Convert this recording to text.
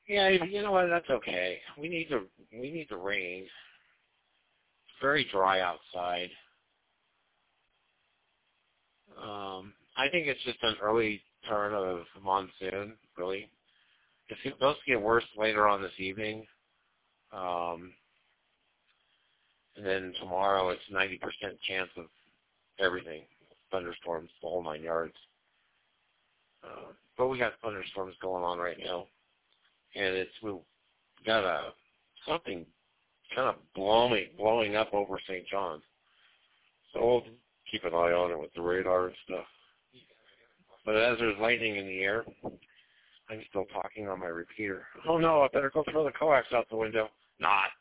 Yeah, you know what? That's okay. We need the rain. It's very dry outside. I think it's just an early turn of monsoon, really. It's supposed to get worse later on this evening. And then tomorrow it's 90% chance of everything. Thunderstorms, the whole 9 yards. But we got thunderstorms going on right now. And we've got something kind of blowing up over St. John's. So we'll keep an eye on it with the radar and stuff. But as there's lightning in the air, I'm still talking on my repeater. Oh no, I better go throw the coax out the window. Not.